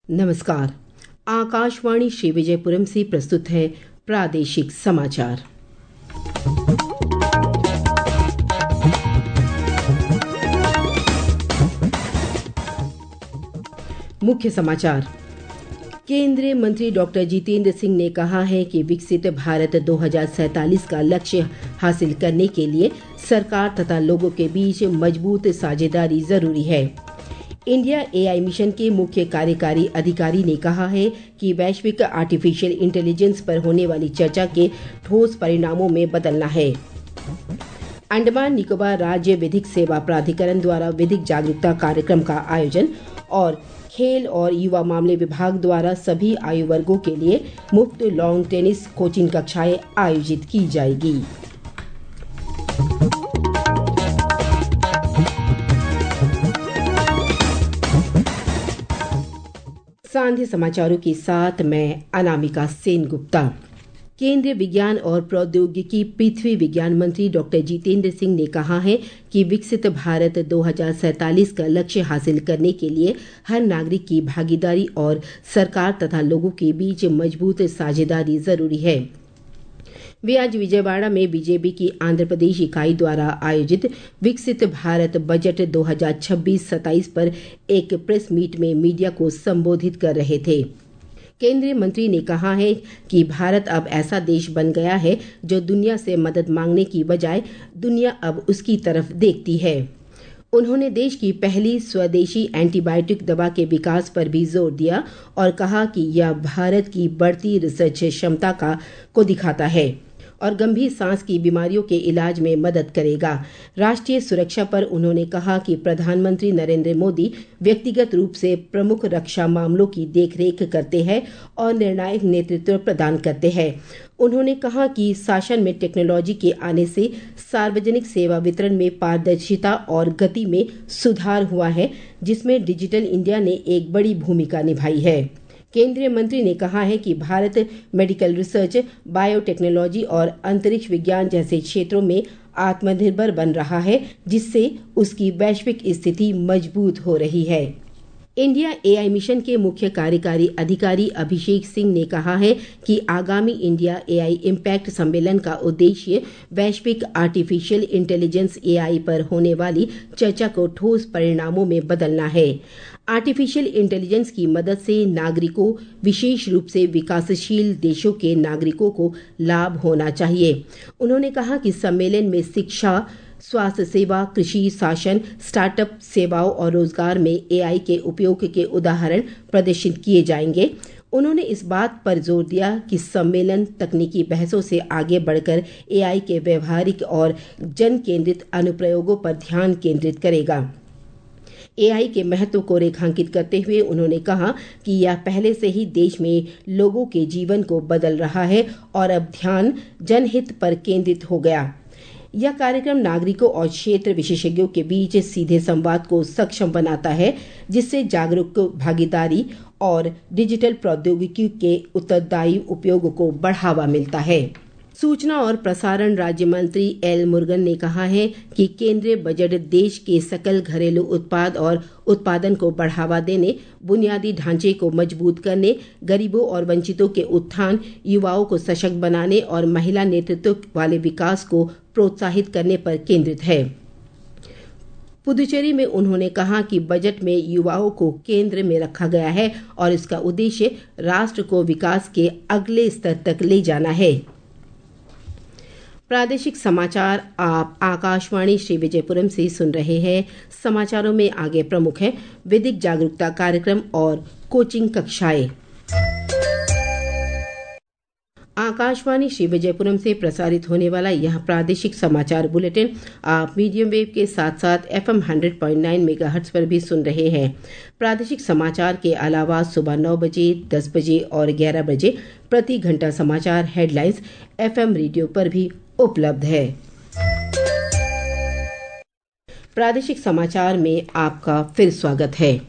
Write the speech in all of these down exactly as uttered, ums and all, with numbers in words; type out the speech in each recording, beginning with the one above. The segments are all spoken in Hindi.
नमस्कार। आकाशवाणी श्री विजयपुरम से प्रस्तुत है प्रादेशिक समाचार। मुख्य समाचार। केंद्रीय मंत्री डॉक्टर जितेंद्र सिंह ने कहा है कि विकसित भारत दो हज़ार सैंतालीस का लक्ष्य हासिल करने के लिए सरकार तथा लोगों के बीच मजबूत साझेदारी जरूरी है। इंडिया एआई मिशन के मुख्य कार्यकारी अधिकारी ने कहा है कि वैश्विक आर्टिफिशियल इंटेलिजेंस पर होने वाली चर्चा के ठोस परिणामों में बदलना है। अंडमान निकोबार राज्य विधिक सेवा प्राधिकरण द्वारा विधिक जागरूकता कार्यक्रम का आयोजन और खेल और युवा मामले विभाग द्वारा सभी आयु वर्गों के लिए मुफ्त लॉन टेनिस कोचिंग कक्षाएं आयोजित की जाएगी। सांध्य समाचारों के साथ मैं अनामिका सेनगुप्ता। केंद्रीय विज्ञान और प्रौद्योगिकी पृथ्वी विज्ञान मंत्री डॉक्टर जितेंद्र सिंह ने कहा है कि विकसित भारत दो हज़ार सैंतालीस का लक्ष्य हासिल करने के लिए हर नागरिक की भागीदारी और सरकार तथा लोगों के बीच मजबूत साझेदारी जरूरी है। वे आज विजयवाड़ा में बीजेपी की आंध्र प्रदेश इकाई द्वारा आयोजित विकसित भारत बजट दो हज़ार छब्बीस सत्ताईस पर एक प्रेस मीट में मीडिया को संबोधित कर रहे थे। केंद्रीय मंत्री ने कहा है कि भारत अब ऐसा देश बन गया है जो दुनिया से मदद मांगने की बजाय दुनिया अब उसकी तरफ देखती है। उन्होंने देश की पहली स्वदेशी एंटीबायोटिक दवा के विकास पर भी जोर दिया और कहा कि यह भारत की बढ़ती रिसर्च क्षमता का को दिखाता है और गंभीर सांस की बीमारियों के इलाज में मदद करेगा। राष्ट्रीय सुरक्षा पर उन्होंने कहा कि प्रधानमंत्री नरेंद्र मोदी व्यक्तिगत रूप से प्रमुख रक्षा मामलों की देखरेख करते हैं और निर्णायक नेतृत्व प्रदान करते हैं। उन्होंने कहा कि शासन में टेक्नोलॉजी के आने से सार्वजनिक सेवा वितरण में पारदर्शिता और गति में सुधार हुआ है, जिसमें डिजिटल इंडिया ने एक बड़ी भूमिका निभाई है। केंद्रीय मंत्री ने कहा है कि भारत मेडिकल रिसर्च, बायोटेक्नोलॉजी और अंतरिक्ष विज्ञान जैसे क्षेत्रों में आत्मनिर्भर बन रहा है, जिससे उसकी वैश्विक स्थिति मजबूत हो रही है। इंडिया एआई मिशन के मुख्य कार्यकारी अधिकारी अभिषेक सिंह ने कहा है कि आगामी इंडिया एआई इम्पैक्ट सम्मेलन का उद्देश्य वैश्विक आर्टिफिशियल इंटेलिजेंस एआई पर होने वाली चर्चा को ठोस परिणामों में बदलना है। आर्टिफिशियल इंटेलिजेंस की मदद से नागरिकों, विशेष रूप से विकासशील देशों के नागरिकों को लाभ होना चाहिए। उन्होंने कहा कि सम्मेलन में शिक्षा, स्वास्थ्य सेवा, कृषि, शासन, स्टार्टअप सेवाओं और रोजगार में एआई के उपयोग के उदाहरण प्रदर्शित किए जाएंगे। उन्होंने इस बात पर जोर दिया कि सम्मेलन तकनीकी बहसों से आगे बढ़कर एआई के व्यवहारिक और जन केंद्रित अनुप्रयोगों पर ध्यान केंद्रित करेगा। एआई के महत्व को रेखांकित करते हुए उन्होंने कहा कि यह पहले से ही देश में लोगों के जीवन को बदल रहा है और अब ध्यान जनहित पर केंद्रित हो गया। यह कार्यक्रम नागरिकों और क्षेत्र विशेषज्ञों के बीच सीधे संवाद को सक्षम बनाता है, जिससे जागरूक भागीदारी और डिजिटल प्रौद्योगिकी के उत्तरदायी उपयोग को बढ़ावा मिलता है। सूचना और प्रसारण राज्य मंत्री एल मुरुगन ने कहा है कि केंद्रीय बजट देश के सकल घरेलू उत्पाद और उत्पादन को बढ़ावा देने, बुनियादी ढांचे को मजबूत करने, गरीबों और वंचितों के उत्थान, युवाओं को सशक्त बनाने और महिला नेतृत्व वाले विकास को प्रोत्साहित करने पर केंद्रित है। पुदुचेरी में उन्होंने कहा कि बजट में युवाओं को केंद्र में रखा गया है और इसका उद्देश्य राष्ट्र को विकास के अगले स्तर तक ले जाना है। प्रादेशिक समाचार आप आकाशवाणी श्री विजयपुरम से सुन रहे हैं। समाचारों में आगे प्रमुख है विधिक जागरूकता कार्यक्रम और कोचिंग कक्षाएं। आकाशवाणी श्री विजयपुरम से प्रसारित होने वाला यह प्रादेशिक समाचार बुलेटिन आप मीडियम वेव के साथ साथ FM hundred point nine megahertz पर भी सुन रहे हैं। प्रादेशिक समाचार के अलावा सुबह नौ बजे, दस बजे और ग्यारह बजे प्रति घंटा समाचार हेडलाइंस एफएम रेडियो पर भी उपलब्ध है। प्रादेशिक समाचार में आपका फिर स्वागत है।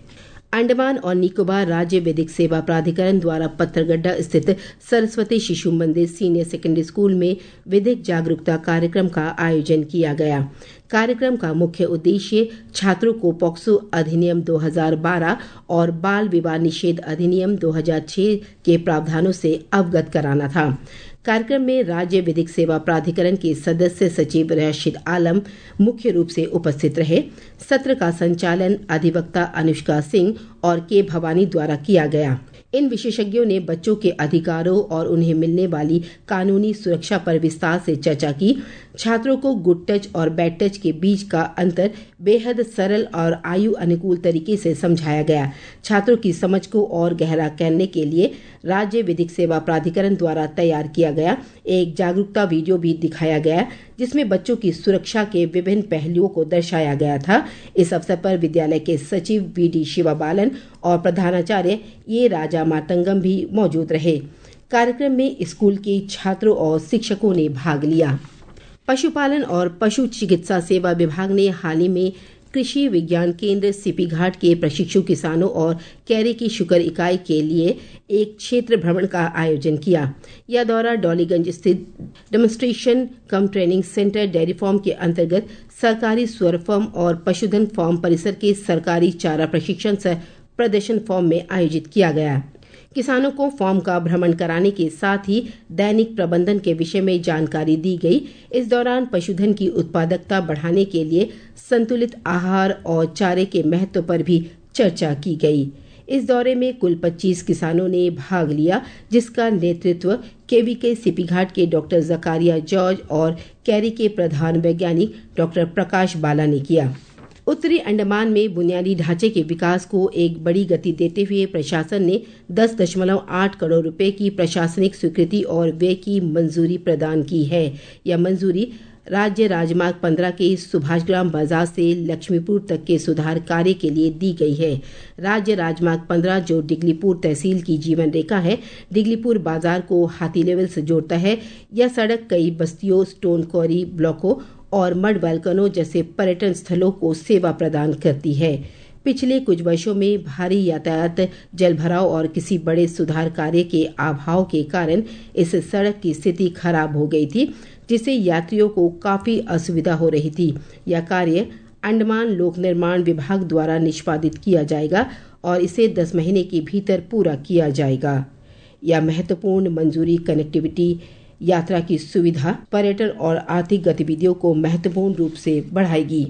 अंडमान और निकोबार राज्य विधिक सेवा प्राधिकरण द्वारा पत्थरगड्ढा स्थित सरस्वती शिशु मंदिर सीनियर सेकेंडरी स्कूल में विधिक जागरूकता कार्यक्रम का आयोजन किया गया। कार्यक्रम का मुख्य उद्देश्य छात्रों को पॉक्सो अधिनियम दो हज़ार बारह और बाल विवाह निषेध अधिनियम दो हज़ार छह के प्रावधानों से अवगत कराना था। कार्यक्रम में राज्य विधिक सेवा प्राधिकरण के सदस्य सचिव राशिद आलम मुख्य रूप से उपस्थित रहे। सत्र का संचालन अधिवक्ता अनुष्का सिंह और के भवानी द्वारा किया गया। इन विशेषज्ञों ने बच्चों के अधिकारों और उन्हें मिलने वाली कानूनी सुरक्षा पर विस्तार से चर्चा की। छात्रों को गुड टच और बैड टच के बीच का अंतर बेहद सरल और आयु अनुकूल तरीके से समझाया गया। छात्रों की समझ को और गहरा करने के लिए राज्य विधिक सेवा प्राधिकरण द्वारा तैयार किया गया एक जागरूकता वीडियो भी दिखाया गया, जिसमें बच्चों की सुरक्षा के विभिन्न पहलुओं को दर्शाया गया था। इस अवसर पर विद्यालय के सचिव वी डी शिवा बालन और प्रधानाचार्य ये राजा मातंगम भी मौजूद रहे। कार्यक्रम में स्कूल के छात्रों और शिक्षकों ने भाग लिया। पशुपालन और पशु चिकित्सा सेवा विभाग ने हाल ही में कृषि विज्ञान केंद्र सीपी घाट के प्रशिक्षु किसानों और कैरी की शुगर इकाई के लिए एक क्षेत्र भ्रमण का आयोजन किया। यह दौरा डॉलीगंज स्थित demonstration cum training centre dairy farm के अंतर्गत सरकारी स्वर फार्म और पशुधन फार्म परिसर के सरकारी चारा प्रशिक्षण सह प्रदर्शन फार्म में आयोजित किया गया। किसानों को फार्म का भ्रमण कराने के साथ ही दैनिक प्रबंधन के विषय में जानकारी दी गई। इस दौरान पशुधन की उत्पादकता बढ़ाने के लिए संतुलित आहार और चारे के महत्व पर भी चर्चा की गई। इस दौरे में कुल पच्चीस किसानों ने भाग लिया, जिसका नेतृत्व केवीके सीपी घाट के डॉक्टर जकारिया जॉर्ज और कैरी के प्रधान वैज्ञानिक डॉक्टर प्रकाश बाला ने किया। उत्तरी अंडमान में बुनियादी ढांचे के विकास को एक बड़ी गति देते हुए प्रशासन ने दस दशमलव आठ करोड़ रुपए की प्रशासनिक स्वीकृति और व्यय की मंजूरी प्रदान की है। यह मंजूरी राज्य राजमार्ग पंद्रह के सुभाषग्राम बाजार से लक्ष्मीपुर तक के सुधार कार्य के लिए दी गई है। राज्य राजमार्ग पंद्रह, जो डिगलीपुर तहसील की जीवन रेखा है, डिगलीपुर बाजार को हाथी लेवल से जोड़ता है। यह सड़क कई बस्तियों, स्टोन क्वारी ब्लॉकों और मड बाल्कनों जैसे पर्यटन स्थलों को सेवा प्रदान करती है। पिछले कुछ वर्षों में भारी यातायात, जलभराव और किसी बड़े सुधार कार्य के अभाव के कारण इस सड़क की स्थिति खराब हो गई थी, जिससे यात्रियों को काफी असुविधा हो रही थी। यह कार्य अंडमान लोक निर्माण विभाग द्वारा निष्पादित किया जाएगा और इसे दस महीने के भीतर पूरा किया जाएगा। यह महत्वपूर्ण मंजूरी कनेक्टिविटी, यात्रा की सुविधा, पर्यटन और आर्थिक गतिविधियों को महत्वपूर्ण रूप से बढ़ाएगी।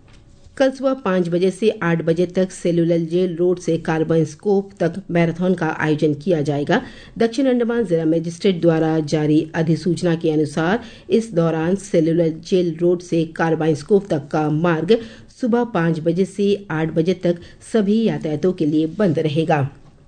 कल सुबह पाँच बजे से आठ बजे तक सेलुलर जेल रोड से कार्बाइन स्कोप तक मैराथन का आयोजन किया जाएगा। दक्षिण अंडमान जिला मजिस्ट्रेट द्वारा जारी अधिसूचना के अनुसार इस दौरान सेलुलर जेल रोड से कार्बाइन स्कोप तक का मार्ग सुबह पाँच बजे से आठ बजे तक सभी यातायातों के लिए बंद रहेगा।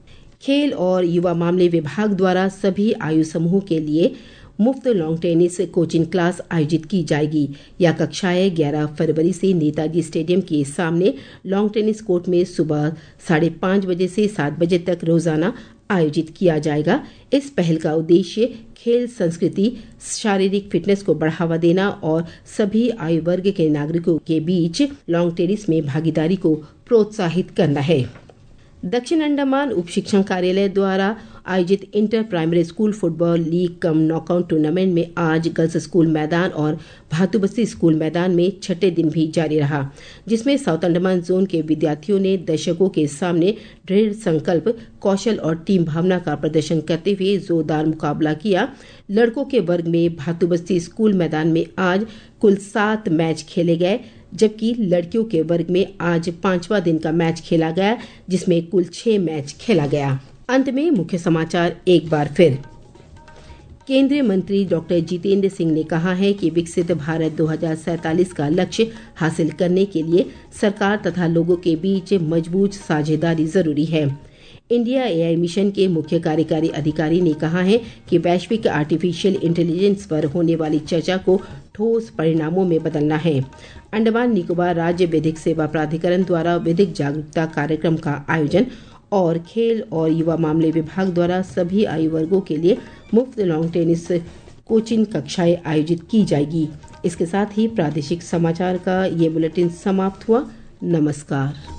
खेल और युवा मामले विभाग द्वारा सभी आयु समूह के लिए मुफ्त लॉन्ग टेनिस कोचिंग क्लास आयोजित की जाएगी। यह कक्षाएं ग्यारह फरवरी से नेताजी स्टेडियम के सामने लॉन्ग टेनिस कोर्ट में सुबह साढ़े पाँच बजे से सात बजे तक रोजाना आयोजित किया जाएगा। इस पहल का उद्देश्य खेल संस्कृति, शारीरिक फिटनेस को बढ़ावा देना और सभी आयु वर्ग के नागरिकों के बीच लॉन्ग टेनिस में भागीदारी को प्रोत्साहित करना है। दक्षिण अंडमान उप शिक्षण कार्यालय द्वारा आयोजित inter primary school football league cum knockout tournament में आज गर्ल्स स्कूल मैदान और भातुबस्ती स्कूल मैदान में छठे दिन भी जारी रहा, जिसमें साउथ अंडमान जोन के विद्यार्थियों ने दर्शकों के सामने दृढ़ संकल्प, कौशल और टीम भावना का प्रदर्शन करते हुए जोरदार मुकाबला किया। लड़कों के वर्ग में भातुबस्ती स्कूल मैदान में आज कुल सात मैच खेले गए, जबकि लड़कियों के वर्ग में आज पांचवा दिन का मैच खेला गया, जिसमें कुल छह मैच खेला गया। अंत में मुख्य समाचार एक बार फिर। केंद्रीय मंत्री डॉक्टर जितेंद्र सिंह ने कहा है कि विकसित भारत दो हज़ार सैंतालीस का लक्ष्य हासिल करने के लिए सरकार तथा लोगों के बीच मजबूत साझेदारी जरूरी है। इंडिया एआई मिशन के मुख्य कार्यकारी अधिकारी ने कहा है कि वैश्विक आर्टिफिशियल इंटेलिजेंस पर होने वाली चर्चा को ठोस परिणामों में बदलना है। अंडमान निकोबार राज्य विधिक सेवा प्राधिकरण द्वारा विधिक जागरूकता कार्यक्रम का आयोजन और खेल और युवा मामले विभाग द्वारा सभी आयु वर्गों के लिए मुफ्त लॉन्ग टेनिस कोचिंग कक्षाएं आयोजित की जाएगी। इसके साथ ही प्रादेशिक समाचार का ये बुलेटिन समाप्त हुआ। नमस्कार।